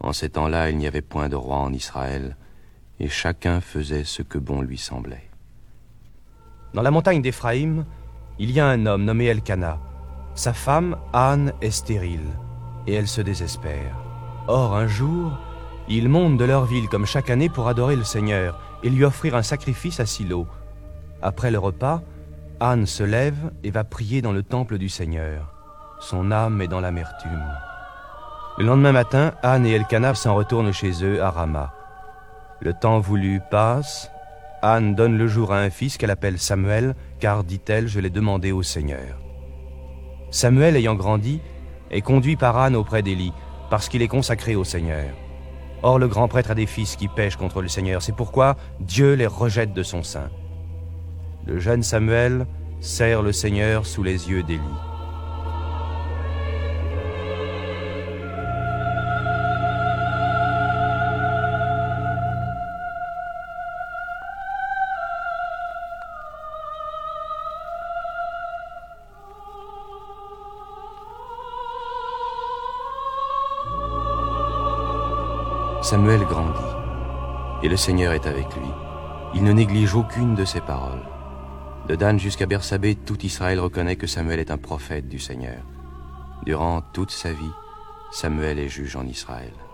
En ces temps-là, il n'y avait point de roi en Israël, et chacun faisait ce que bon lui semblait. Dans la montagne d'Éphraïm, il y a un homme nommé Elkana. Sa femme, Anne, est stérile, et elle se désespère. Or, un jour, ils montent de leur ville comme chaque année pour adorer le Seigneur et lui offrir un sacrifice à Silo. Après le repas, Anne se lève et va prier dans le temple du Seigneur. Son âme est dans l'amertume. Le lendemain matin, Anne et Elkana s'en retournent chez eux à Rama. Le temps voulu passe. Anne donne le jour à un fils qu'elle appelle Samuel, car, dit-elle, je l'ai demandé au Seigneur. Samuel, ayant grandi, est conduit par Anne auprès d'Élie, parce qu'il est consacré au Seigneur. Or, le grand prêtre a des fils qui pêchent contre le Seigneur. C'est pourquoi Dieu les rejette de son sein. Le jeune Samuel sert le Seigneur sous les yeux d'Élie. Samuel grandit, et le Seigneur est avec lui. Il ne néglige aucune de ses paroles. De Dan jusqu'à Bersabée, tout Israël reconnaît que Samuel est un prophète du Seigneur. Durant toute sa vie, Samuel est juge en Israël.